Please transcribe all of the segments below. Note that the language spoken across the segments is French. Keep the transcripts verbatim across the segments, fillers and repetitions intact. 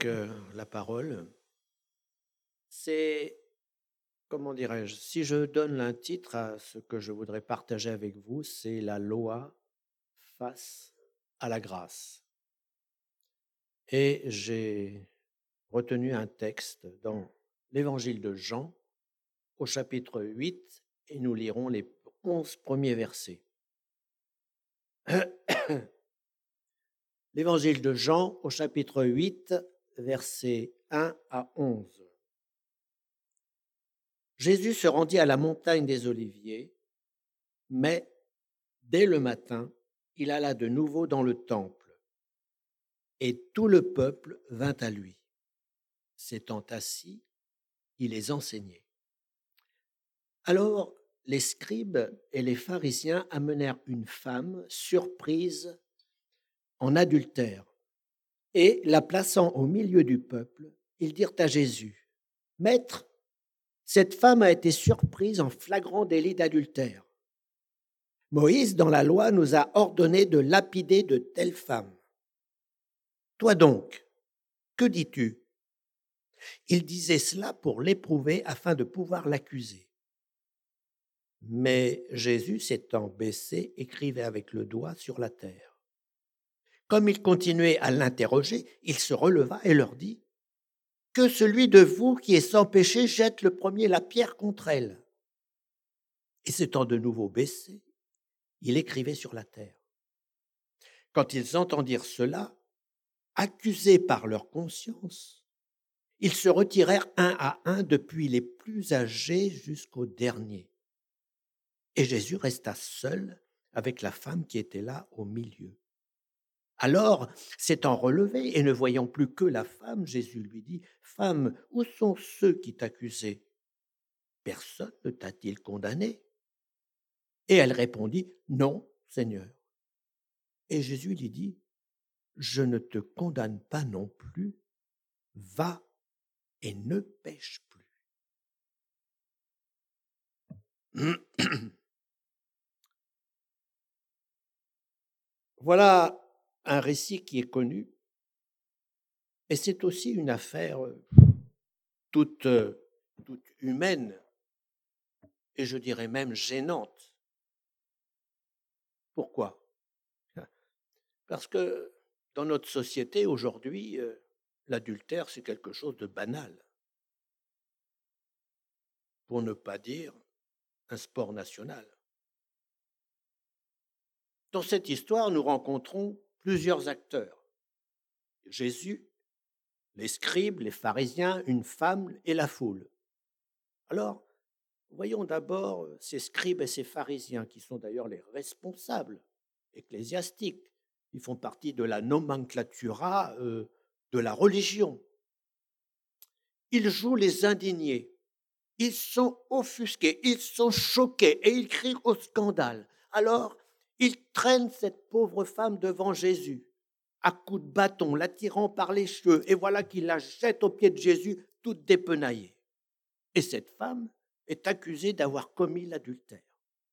euh, la parole, c'est, comment dirais-je, si je donne un titre à ce que je voudrais partager avec vous, c'est la loi face à la grâce. Et j'ai retenu un texte dans l'évangile de Jean, au chapitre huit, et nous lirons les onze premiers versets. L'évangile de Jean, au chapitre huit, versets un à onze. Jésus se rendit à la montagne des Oliviers, mais dès le matin, il alla de nouveau dans le temple, et tout le peuple vint à lui. S'étant assis, il les enseignait. Alors les scribes et les pharisiens amenèrent une femme surprise en adultère, et la plaçant au milieu du peuple, ils dirent à Jésus, « Maître, cette femme a été surprise en flagrant délit d'adultère. Moïse, dans la loi, nous a ordonné de lapider de telles femmes. Toi donc, que dis-tu » Il disait cela pour l'éprouver afin de pouvoir l'accuser. Mais Jésus, s'étant baissé, écrivait avec le doigt sur la terre. Comme il continuait à l'interroger, il se releva et leur dit, « Que celui de vous qui est sans péché jette le premier la pierre contre elle. » Et s'étant de nouveau baissé, il écrivait sur la terre. Quand ils entendirent cela, accusés par leur conscience, ils se retirèrent un à un depuis les plus âgés jusqu'au dernier. Et Jésus resta seul avec la femme qui était là au milieu. Alors, s'étant relevé et ne voyant plus que la femme, Jésus lui dit, « Femme, où sont ceux qui t'accusaient ? Personne ne t'a-t-il condamné ?» Et elle répondit, « Non, Seigneur. » Et Jésus lui dit, « Je ne te condamne pas non plus, va et ne pêche plus. » Voilà un récit qui est connu, et c'est aussi une affaire toute, toute humaine, et je dirais même gênante. Pourquoi ? Parce que dans notre société aujourd'hui, l'adultère, c'est quelque chose de banal, pour ne pas dire un sport national. Dans cette histoire, nous rencontrons plusieurs acteurs. Jésus, les scribes, les pharisiens, une femme et la foule. Alors, voyons d'abord ces scribes et ces pharisiens, qui sont d'ailleurs les responsables ecclésiastiques. Ils font partie de la nomenclatura euh, de la religion. Ils jouent les indignés. Ils sont offusqués, ils sont choqués et ils crient au scandale. Alors, ils traînent cette pauvre femme devant Jésus, à coups de bâton, l'attirant par les cheveux, et voilà qu'ils la jettent aux pieds de Jésus, toute dépenaillée. Et cette femme est accusée d'avoir commis l'adultère.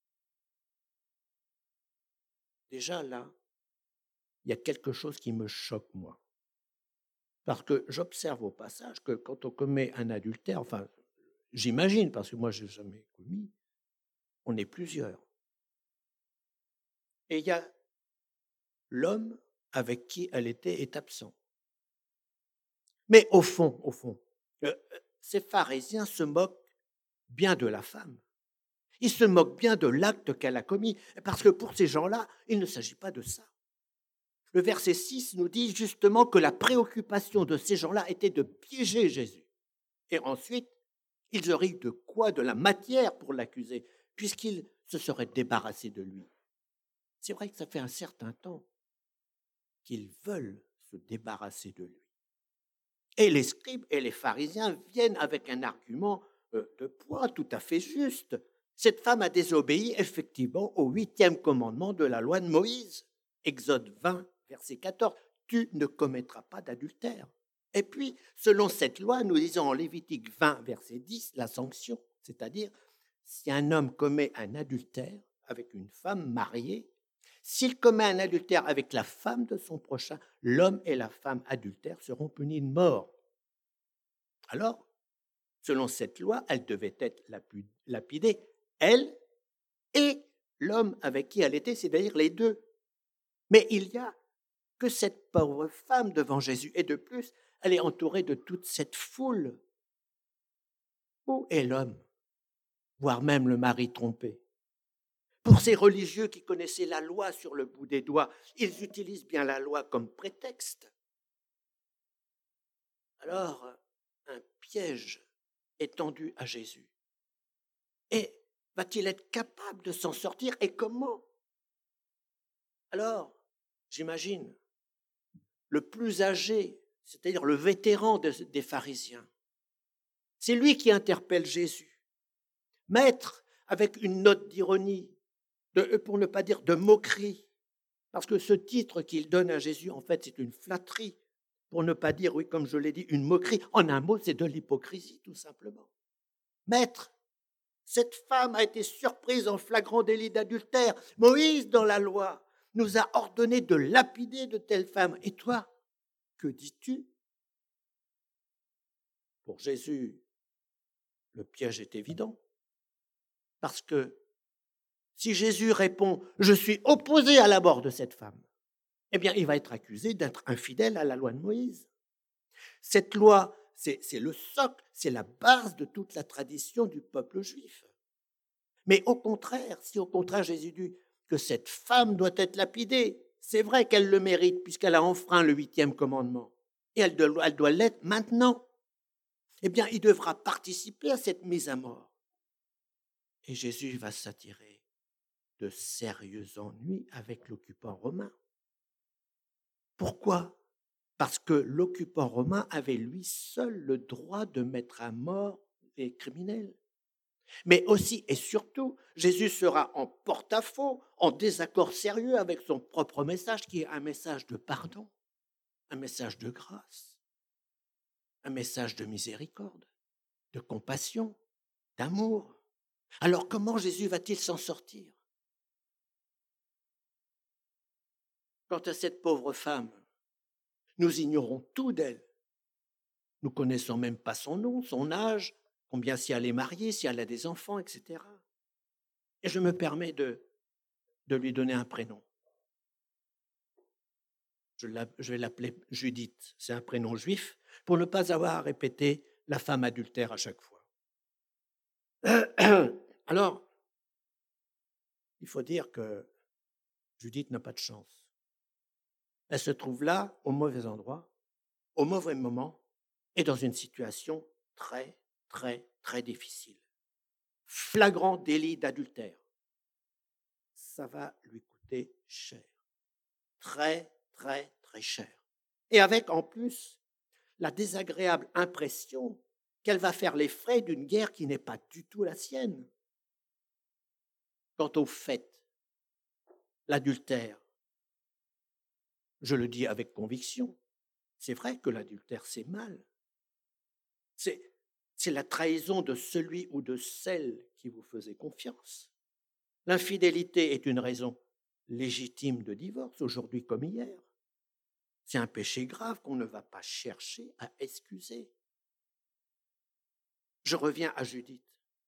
Déjà là, il y a quelque chose qui me choque, moi. Parce que j'observe au passage que quand on commet un adultère, enfin, j'imagine, parce que moi je n'ai jamais commis, on est plusieurs. Et il y a l'homme avec qui elle était est absent. Mais au fond, au fond, euh, ces pharisiens se moquent bien de la femme. Ils se moquent bien de l'acte qu'elle a commis, parce que pour ces gens-là, il ne s'agit pas de ça. Le verset six nous dit justement que la préoccupation de ces gens-là était de piéger Jésus. Et ensuite, ils auraient eu de quoi, de la matière pour l'accuser, puisqu'ils se seraient débarrassés de lui. C'est vrai que ça fait un certain temps qu'ils veulent se débarrasser de lui. Et les scribes et les pharisiens viennent avec un argument de poids tout à fait juste. Cette femme a désobéi effectivement au huitième commandement de la loi de Moïse. Exode vingt, verset quatorze, « Tu ne commettras pas d'adultère ». Et puis, selon cette loi, nous lisons en Lévitique vingt, verset dix, la sanction, c'est-à-dire si un homme commet un adultère avec une femme mariée, S'il commet un adultère avec la femme de son prochain, l'homme et la femme adultères seront punis de mort. Alors, selon cette loi, elle devait être lapidée, elle et l'homme avec qui elle était, c'est-à-dire les deux. Mais il y a que cette pauvre femme devant Jésus, et de plus, elle est entourée de toute cette foule. Où est l'homme, voire même le mari trompé? Pour ces religieux qui connaissaient la loi sur le bout des doigts, ils utilisent bien la loi comme prétexte. Alors, un piège est tendu à Jésus. Et va-t-il être capable de s'en sortir, et comment? Alors, j'imagine, le plus âgé, c'est-à-dire le vétéran de- des pharisiens, c'est lui qui interpelle Jésus. Maître, avec une note d'ironie, de, pour ne pas dire de moquerie, parce que ce titre qu'il donne à Jésus, en fait, c'est une flatterie, pour ne pas dire, oui, comme je l'ai dit, une moquerie. En un mot, c'est de l'hypocrisie, tout simplement. Maître, cette femme a été surprise en flagrant délit d'adultère. Moïse, dans la loi, nous a ordonné de lapider de telles femmes. Et toi, que dis-tu? Pour Jésus, le piège est évident. Parce que si Jésus répond « Je suis opposé à la mort de cette femme », eh bien, il va être accusé d'être infidèle à la loi de Moïse. Cette loi, c'est, c'est le socle, c'est la base de toute la tradition du peuple juif. Mais au contraire, si au contraire Jésus dit que cette femme doit être lapidée, c'est vrai qu'elle le mérite puisqu'elle a enfreint le huitième commandement, et elle doit, elle doit l'être maintenant, eh bien, il devra participer à cette mise à mort. Et Jésus va s'attirer de sérieux ennuis avec l'occupant romain. Pourquoi? Parce que l'occupant romain avait lui seul le droit de mettre à mort les criminels. Mais aussi et surtout, Jésus sera en porte-à-faux, en désaccord sérieux avec son propre message, qui est un message de pardon, un message de grâce, un message de miséricorde, de compassion, d'amour. Alors comment Jésus va-t-il s'en sortir? Quant à cette pauvre femme, nous ignorons tout d'elle. Nous connaissons même pas son nom, son âge, combien si elle est mariée, si elle a des enfants, et cetera. Et je me permets de, de lui donner un prénom. Je, je vais l'appeler Judith, c'est un prénom juif, pour ne pas avoir à répéter la femme adultère à chaque fois. Alors, il faut dire que Judith n'a pas de chance. Elle se trouve là, au mauvais endroit, au mauvais moment, et dans une situation très, très, très difficile. Flagrant délit d'adultère. Ça va lui coûter cher. Très, très, très cher. Et avec, en plus, la désagréable impression qu'elle va faire les frais d'une guerre qui n'est pas du tout la sienne. Quant au fait, l'adultère, je le dis avec conviction, c'est vrai que l'adultère, c'est mal. C'est, c'est la trahison de celui ou de celle qui vous faisait confiance. L'infidélité est une raison légitime de divorce, aujourd'hui comme hier. C'est un péché grave qu'on ne va pas chercher à excuser. Je reviens à Judith.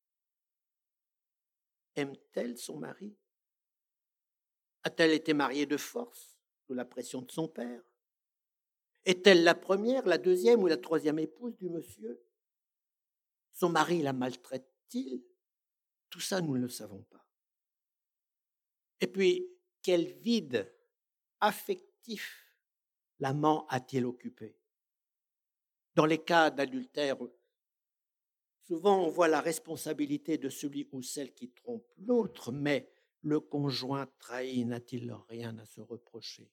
Aime-t-elle son mari? A-t-elle été mariée de force, sous la pression de son père? Est-elle la première, la deuxième ou la troisième épouse du monsieur? Son mari la maltraite-t-il? Tout ça, nous ne le savons pas. Et puis, quel vide affectif l'amant a-t-il occupé? Dans les cas d'adultère, souvent on voit la responsabilité de celui ou celle qui trompe l'autre, mais le conjoint trahi n'a-t-il rien à se reprocher?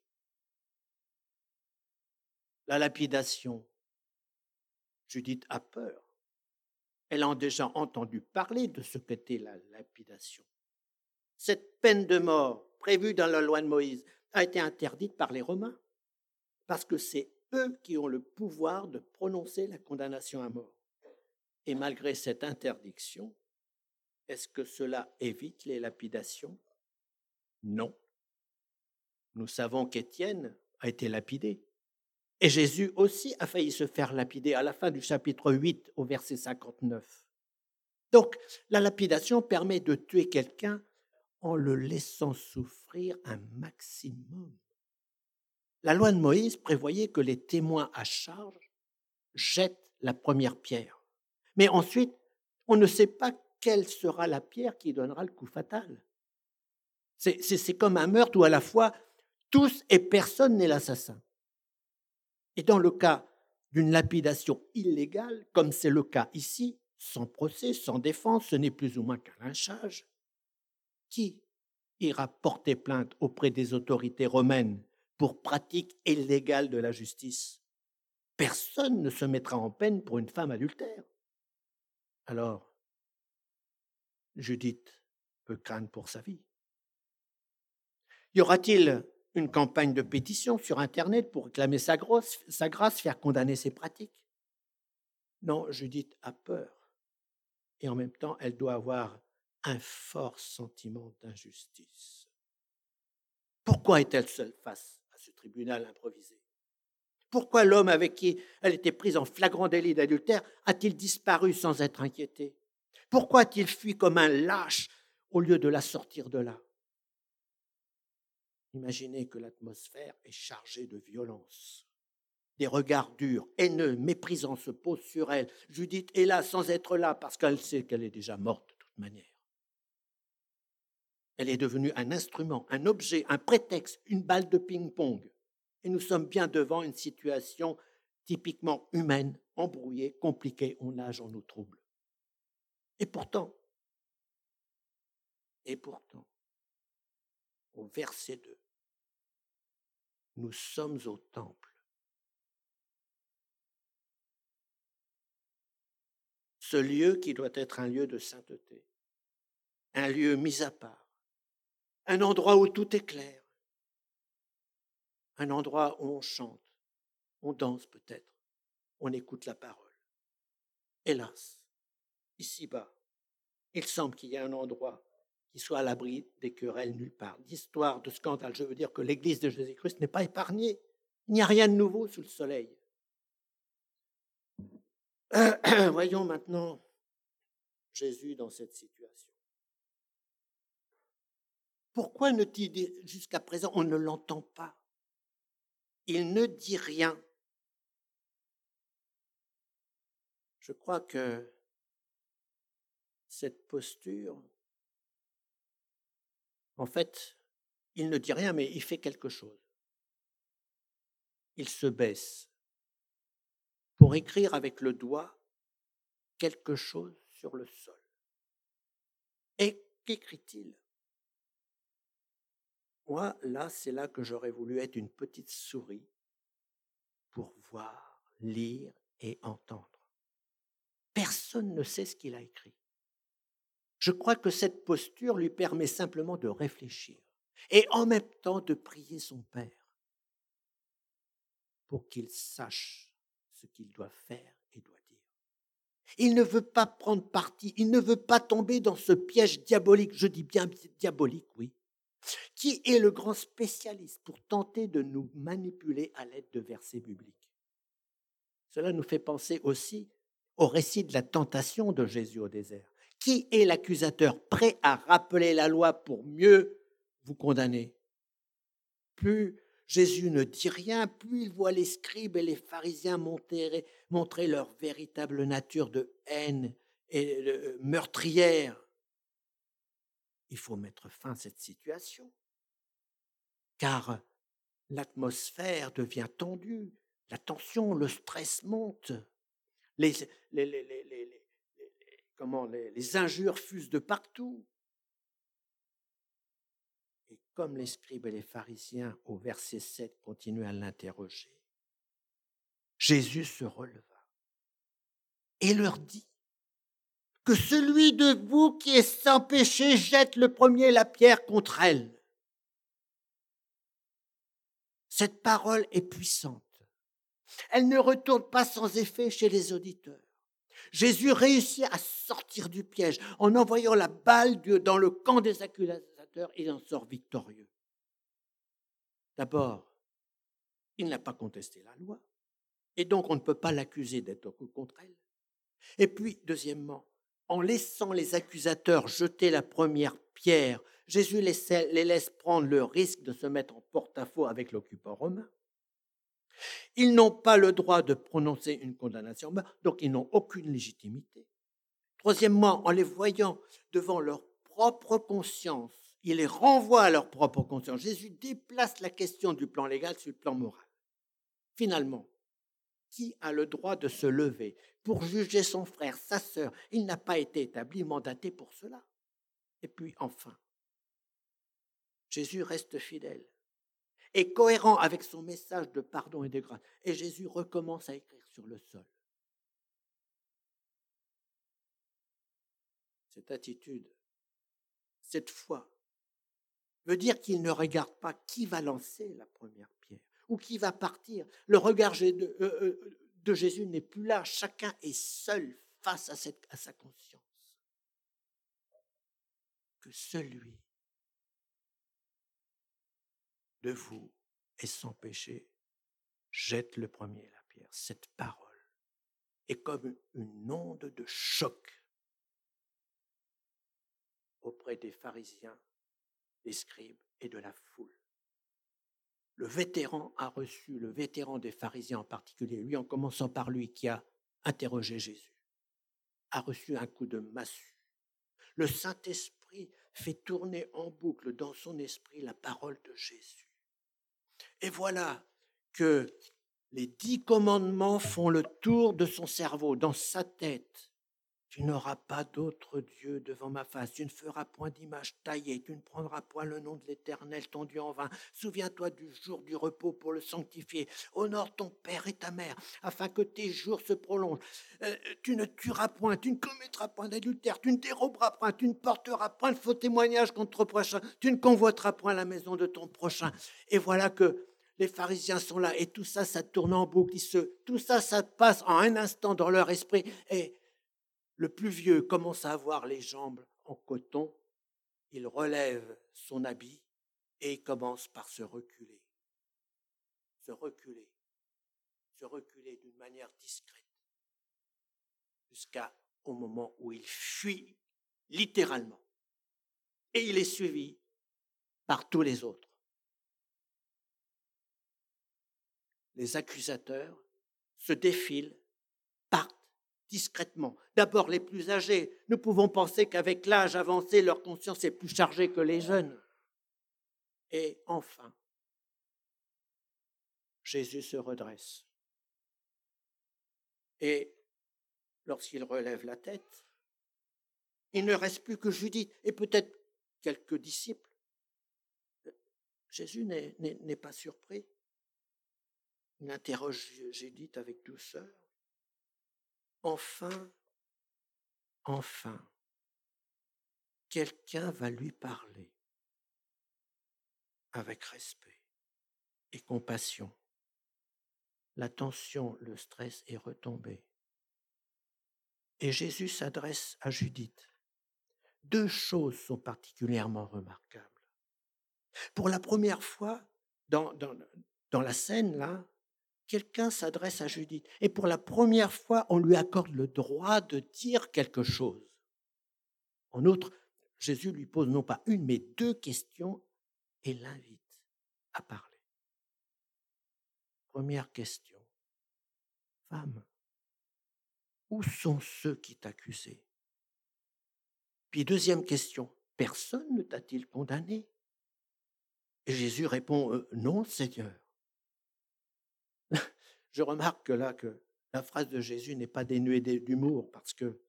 La lapidation, Judith a peur. Elle a déjà entendu parler de ce qu'était la lapidation. Cette peine de mort prévue dans la loi de Moïse a été interdite par les Romains parce que c'est eux qui ont le pouvoir de prononcer la condamnation à mort. Et malgré cette interdiction, est-ce que cela évite les lapidations? Non. Nous savons qu'Étienne a été lapidé. Et Jésus aussi a failli se faire lapider à la fin du chapitre huit au verset cinquante-neuf. Donc, la lapidation permet de tuer quelqu'un en le laissant souffrir un maximum. La loi de Moïse prévoyait que les témoins à charge jettent la première pierre. Mais ensuite, on ne sait pas quelle sera la pierre qui donnera le coup fatal. C'est, c'est, c'est comme un meurtre où à la fois tous et personne n'est l'assassin. Et dans le cas d'une lapidation illégale, comme c'est le cas ici, sans procès, sans défense, ce n'est plus ou moins qu'un lynchage, qui ira porter plainte auprès des autorités romaines pour pratique illégale de la justice? Personne ne se mettra en peine pour une femme adultère. Alors, Judith peut craindre pour sa vie. Y aura-t-il une campagne de pétition sur Internet pour réclamer sa, grosse, sa grâce, faire condamner ses pratiques? Non, Judith a peur. Et en même temps, elle doit avoir un fort sentiment d'injustice. Pourquoi est-elle seule face à ce tribunal improvisé? Pourquoi l'homme avec qui elle était prise en flagrant délit d'adultère a-t-il disparu sans être inquiété? Pourquoi a-t-il fui comme un lâche au lieu de la sortir de là? Imaginez que l'atmosphère est chargée de violence. Des regards durs, haineux, méprisants se posent sur elle. Judith est là sans être là parce qu'elle sait qu'elle est déjà morte de toute manière. Elle est devenue un instrument, un objet, un prétexte, une balle de ping-pong. Et nous sommes bien devant une situation typiquement humaine, embrouillée, compliquée, on nage, on nous trouble. Et pourtant, et pourtant, au verset deux, nous sommes au temple. Ce lieu qui doit être un lieu de sainteté, un lieu mis à part, un endroit où tout est clair, un endroit où on chante, on danse peut-être, on écoute la parole. Hélas, ici-bas, il semble qu'il y ait un endroit qui soit à l'abri des querelles nulle part, d'histoires, de scandales. Je veux dire que l'Église de Jésus-Christ n'est pas épargnée. Il n'y a rien de nouveau sous le soleil. Euh, voyons maintenant Jésus dans cette situation. Pourquoi ne dit jusqu'à présent on ne l'entend pas? Il ne dit rien. Je crois que cette posture, en fait, il ne dit rien, mais il fait quelque chose. Il se baisse pour écrire avec le doigt quelque chose sur le sol. Et qu'écrit-il? Moi, là, c'est là que j'aurais voulu être une petite souris pour voir, lire et entendre. Personne ne sait ce qu'il a écrit. Je crois que cette posture lui permet simplement de réfléchir et en même temps de prier son Père pour qu'il sache ce qu'il doit faire et doit dire. Il ne veut pas prendre parti, il ne veut pas tomber dans ce piège diabolique, je dis bien diabolique, oui, qui est le grand spécialiste pour tenter de nous manipuler à l'aide de versets bibliques. Cela nous fait penser aussi au récit de la tentation de Jésus au désert. Qui est l'accusateur prêt à rappeler la loi pour mieux vous condamner? Plus Jésus ne dit rien, plus il voit les scribes et les pharisiens montrer, montrer leur véritable nature de haine et de meurtrière. Il faut mettre fin à cette situation, car l'atmosphère devient tendue, la tension, le stress monte, les, les, les, les, les, les, comment, les, les injures fusent de partout. Et comme les scribes et les pharisiens, au verset sept, continuaient à l'interroger, Jésus se releva et leur dit que celui de vous qui est sans péché jette le premier la pierre contre elle. Cette parole est puissante. Elle ne retourne pas sans effet chez les auditeurs. Jésus réussit à sortir du piège en envoyant la balle dans le camp des accusateurs et il en sort victorieux. D'abord, il n'a pas contesté la loi, et donc on ne peut pas l'accuser d'être contre elle. Et puis, deuxièmement, en laissant les accusateurs jeter la première pierre, Jésus les laisse prendre le risque de se mettre en porte-à-faux avec l'occupant romain. Ils n'ont pas le droit de prononcer une condamnation, donc ils n'ont aucune légitimité. Troisièmement, en les voyant devant leur propre conscience, il les renvoie à leur propre conscience. Jésus déplace la question du plan légal sur le plan moral. Finalement, qui a le droit de se lever pour juger son frère, sa sœur? Il n'a pas été établi, mandaté pour cela. Et puis enfin, Jésus reste fidèle et cohérent avec son message de pardon et de grâce. Et Jésus recommence à écrire sur le sol. Cette attitude, cette foi, veut dire qu'il ne regarde pas qui va lancer la première pierre ou qui va partir. Le regard de, euh, de Jésus n'est plus là. Chacun est seul face à, cette, à sa conscience. Que celui de vous est sans péché, jette le premier la pierre. Cette parole est comme une onde de choc auprès des pharisiens, des scribes et de la foule. Le vétéran a reçu, le vétéran des pharisiens en particulier, lui en commençant par lui qui a interrogé Jésus, a reçu un coup de massue. Le Saint-Esprit fait tourner en boucle dans son esprit la parole de Jésus. Et voilà que les dix commandements font le tour de son cerveau, dans sa tête. Tu n'auras pas d'autre Dieu devant ma face. Tu ne feras point d'image taillée. Tu ne prendras point le nom de l'Éternel, ton Dieu en vain. Souviens-toi du jour du repos pour le sanctifier. Honore ton père et ta mère, afin que tes jours se prolongent. Euh, tu ne tueras point, tu ne commettras point d'adultère, tu ne déroberas point, tu ne porteras point de faux témoignages contre ton prochain, tu ne convoiteras point la maison de ton prochain. Et voilà que les pharisiens sont là, et tout ça, ça tourne en boucle. Ils se, tout ça, ça passe en un instant dans leur esprit. Et le plus vieux commence à avoir les jambes en coton, il relève son habit et il commence par se reculer. Se reculer, se reculer d'une manière discrète, jusqu'au moment où il fuit littéralement. Et il est suivi par tous les autres. Les accusateurs se défilent, partent discrètement. D'abord les plus âgés. Nous pouvons penser qu'avec l'âge avancé, leur conscience est plus chargée que les jeunes. Et enfin, Jésus se redresse. Et lorsqu'il relève la tête, il ne reste plus que Judith et peut-être quelques disciples. Jésus n'est, n'est, n'est pas surpris. Il interroge Judith avec douceur. Enfin, enfin, quelqu'un va lui parler avec respect et compassion. La tension, le stress est retombé. Et Jésus s'adresse à Judith. Deux choses sont particulièrement remarquables. Pour la première fois, dans, dans, dans la scène, là, quelqu'un s'adresse à Judith. Et pour la première fois, on lui accorde le droit de dire quelque chose. En outre, Jésus lui pose non pas une, mais deux questions et l'invite à parler. Première question. Femme, où sont ceux qui t'accusaient? Puis deuxième question. Personne ne t'a-t-il condamné? Et Jésus répond, euh, non, Seigneur. Je remarque que là, que la phrase de Jésus n'est pas dénuée d'humour parce que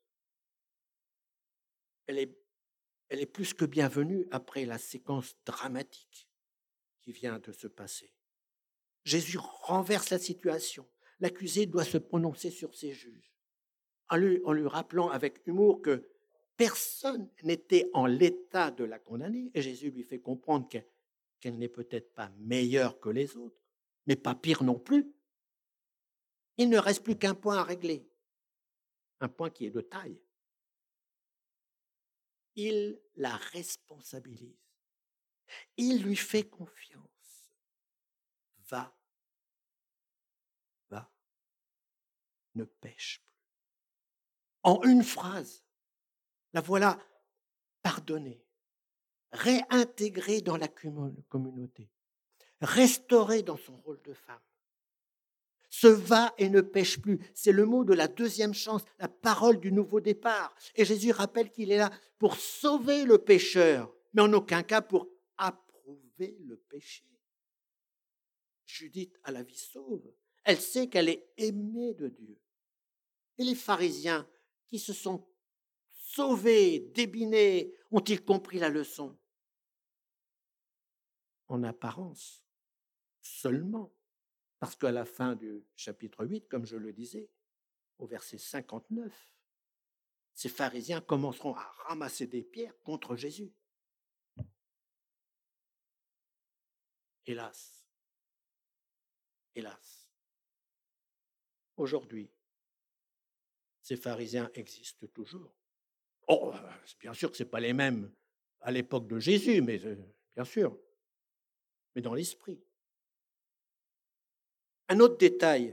elle est, elle est plus que bienvenue après la séquence dramatique qui vient de se passer. Jésus renverse la situation. L'accusé doit se prononcer sur ses juges en lui, en lui rappelant avec humour que personne n'était en l'état de la condamner et Jésus lui fait comprendre qu'elle, qu'elle n'est peut-être pas meilleure que les autres, mais pas pire non plus. Il ne reste plus qu'un point à régler, un point qui est de taille. Il la responsabilise. Il lui fait confiance. va, va, ne pêche plus. En une phrase, la voilà pardonnée, réintégrée dans la communauté, restaurée dans son rôle de femme. Se va et ne pêche plus. C'est le mot de la deuxième chance, la parole du nouveau départ. Et Jésus rappelle qu'il est là pour sauver le pécheur, mais en aucun cas pour approuver le péché. Judith a la vie sauve. Elle sait qu'elle est aimée de Dieu. Et les pharisiens qui se sont sauvés, débinés, ont-ils compris la leçon? En apparence, seulement. Parce qu'à la fin du chapitre huit, comme je le disais, au verset cinquante-neuf, ces pharisiens commenceront à ramasser des pierres contre Jésus. Hélas, hélas, aujourd'hui, ces pharisiens existent toujours. Oh, bien sûr que ce n'est pas les mêmes à l'époque de Jésus, mais euh, bien sûr, mais dans l'esprit. Un autre détail,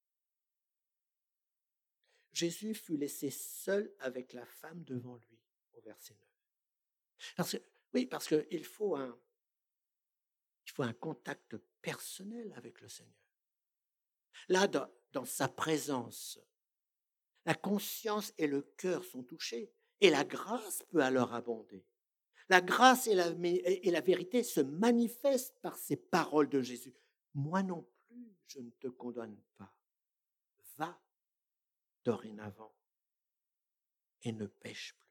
Jésus fut laissé seul avec la femme devant lui, au verset neuf. Parce que, oui, parce qu'il faut un, il faut un contact personnel avec le Seigneur. Là, dans, dans sa présence, la conscience et le cœur sont touchés et la grâce peut alors abonder. La grâce et la, et la vérité se manifestent par ces paroles de Jésus. Moi non plus, je ne te condamne pas. Va dorénavant et ne pêche plus.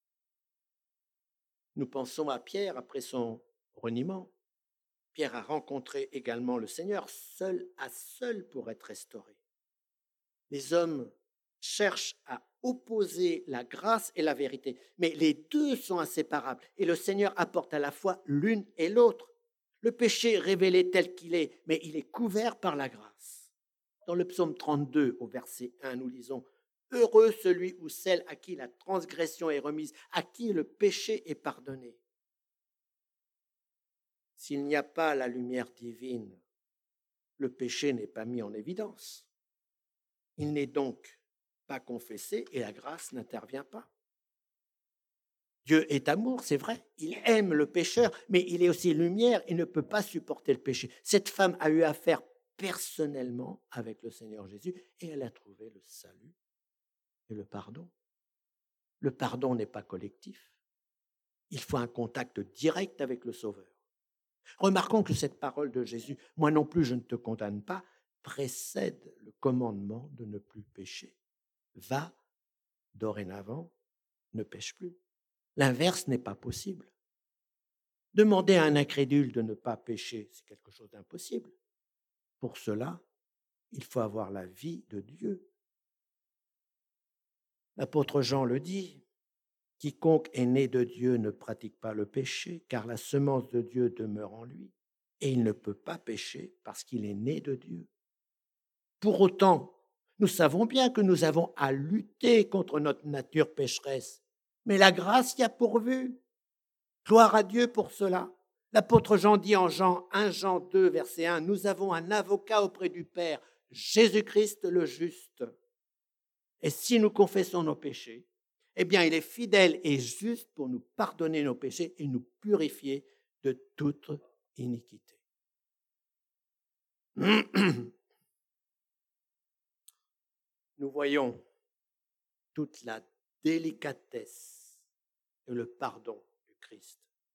Nous pensons à Pierre après son reniement. Pierre a rencontré également le Seigneur, seul à seul pour être restauré. Les hommes cherchent à opposer la grâce et la vérité, mais les deux sont inséparables et le Seigneur apporte à la fois l'une et l'autre. Le péché révélé tel qu'il est, mais il est couvert par la grâce. Dans le psaume trente-deux, au verset un, nous lisons « Heureux celui ou celle à qui la transgression est remise, à qui le péché est pardonné. » S'il n'y a pas la lumière divine, le péché n'est pas mis en évidence. Il n'est donc pas confessé et la grâce n'intervient pas. Dieu est amour, c'est vrai, il aime le pécheur, mais il est aussi lumière et ne peut pas supporter le péché. Cette femme a eu affaire personnellement avec le Seigneur Jésus et elle a trouvé le salut et le pardon. Le pardon n'est pas collectif. Il faut un contact direct avec le Sauveur. Remarquons que cette parole de Jésus, « Moi non plus je ne te condamne pas », précède le commandement de ne plus pécher. Va, dorénavant, ne pêche plus. L'inverse n'est pas possible. Demander à un incrédule de ne pas pécher, c'est quelque chose d'impossible. Pour cela, il faut avoir la vie de Dieu. L'apôtre Jean le dit, « Quiconque est né de Dieu ne pratique pas le péché, car la semence de Dieu demeure en lui, et il ne peut pas pécher parce qu'il est né de Dieu. » Pour autant, nous savons bien que nous avons à lutter contre notre nature pécheresse, mais la grâce y a pourvu. Gloire à Dieu pour cela. L'apôtre Jean dit en Jean un Jean deux, verset un, « Nous avons un avocat auprès du Père, Jésus-Christ le juste. Et si nous confessons nos péchés, eh bien, il est fidèle et juste pour nous pardonner nos péchés et nous purifier de toute iniquité. » Nous voyons toute la délicatesse et le pardon du Christ.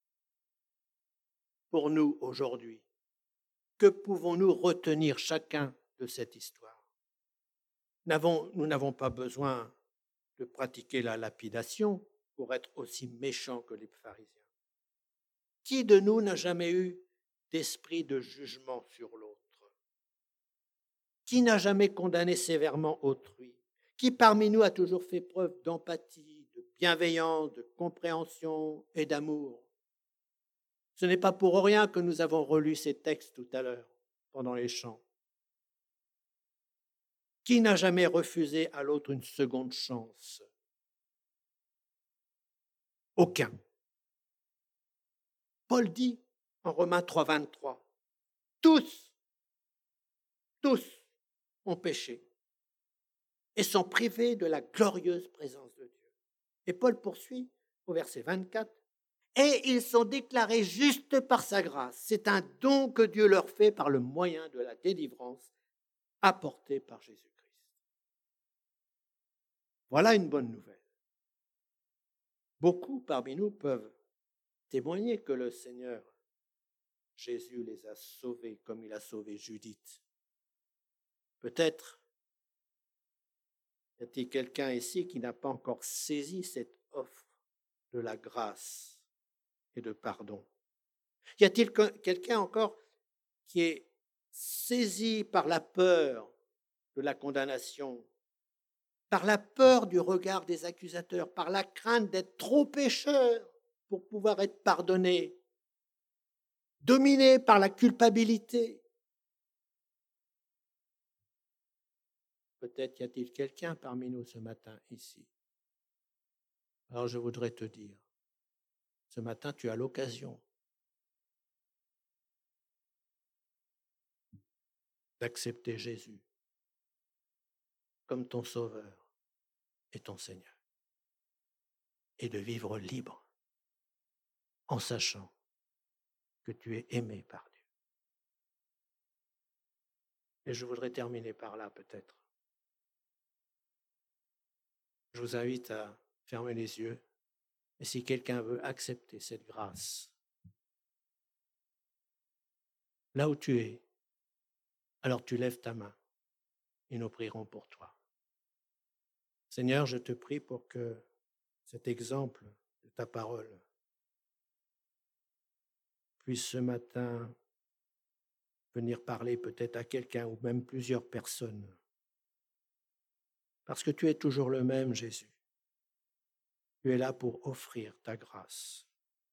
Pour nous, aujourd'hui, que pouvons-nous retenir chacun de cette histoire? Nous n'avons pas besoin de pratiquer la lapidation pour être aussi méchants que les pharisiens. Qui de nous n'a jamais eu d'esprit de jugement sur l'autre? Qui n'a jamais condamné sévèrement autrui? Qui parmi nous a toujours fait preuve d'empathie, de bienveillance, de compréhension et d'amour? Ce n'est pas pour rien que nous avons relu ces textes tout à l'heure, pendant les chants. Qui n'a jamais refusé à l'autre une seconde chance? Aucun. Paul dit en Romains trois, vingt-trois, tous tous ont péché et sont privés de la glorieuse présence de Dieu. Et Paul poursuit au verset vingt-quatre. Et ils sont déclarés justes par sa grâce. C'est un don que Dieu leur fait par le moyen de la délivrance apportée par Jésus-Christ. Voilà une bonne nouvelle. Beaucoup parmi nous peuvent témoigner que le Seigneur Jésus les a sauvés comme il a sauvé Judith. Peut-être y a-t-il quelqu'un ici qui n'a pas encore saisi cette offre de la grâce et de pardon? Y a-t-il quelqu'un encore qui est saisi par la peur de la condamnation, par la peur du regard des accusateurs, par la crainte d'être trop pécheur pour pouvoir être pardonné, dominé par la culpabilité? Peut-être y a-t-il quelqu'un parmi nous ce matin ici. Alors je voudrais te dire, ce matin tu as l'occasion d'accepter Jésus comme ton Sauveur et ton Seigneur, et de vivre libre en sachant que tu es aimé par Dieu. Et je voudrais terminer par là peut-être. Je vous invite à fermer les yeux, et si quelqu'un veut accepter cette grâce, là où tu es, alors tu lèves ta main et nous prierons pour toi. Seigneur, je te prie pour que cet exemple de ta parole puisse ce matin venir parler peut-être à quelqu'un ou même plusieurs personnes. Parce que tu es toujours le même, Jésus. Tu es là pour offrir ta grâce.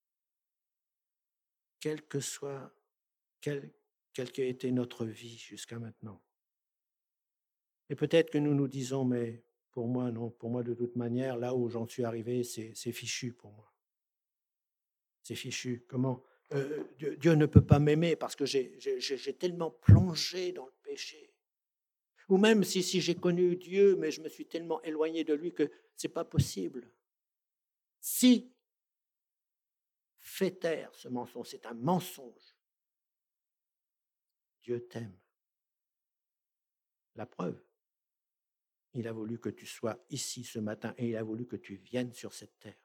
Quelle que soit, quelle, quelle qu'ait été notre vie jusqu'à maintenant. Et peut-être que nous nous disons, mais pour moi, non, pour moi de toute manière, là où j'en suis arrivé, c'est, c'est fichu pour moi. C'est fichu. Comment euh, Dieu, Dieu ne peut pas m'aimer parce que j'ai, j'ai, j'ai tellement plongé dans le péché. Ou même si, si j'ai connu Dieu, mais je me suis tellement éloigné de lui que ce n'est pas possible. Si fais taire ce mensonge, c'est un mensonge. Dieu t'aime. La preuve, il a voulu que tu sois ici ce matin et il a voulu que tu viennes sur cette terre.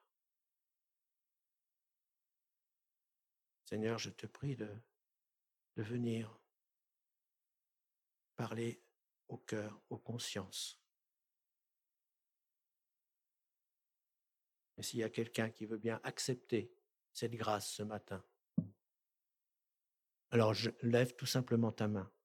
Seigneur, je te prie de, de venir parler au cœur, aux consciences. Et s'il y a quelqu'un qui veut bien accepter cette grâce ce matin, alors je lève tout simplement ta main.